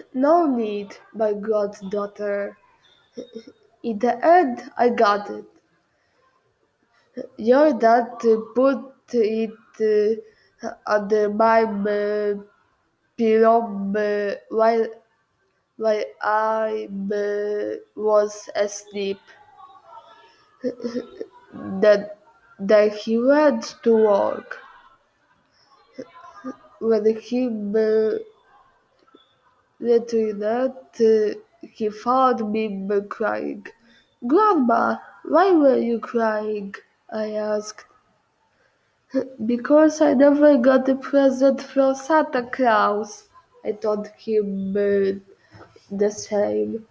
No need, my goddaughter. In the end, I got it. Your dad put it under my pillow while I was asleep. Then, then he went to work. When he returned, he found me crying. Grandma, why were you crying? I asked. Because I never got a present from Santa Claus. I told him the same.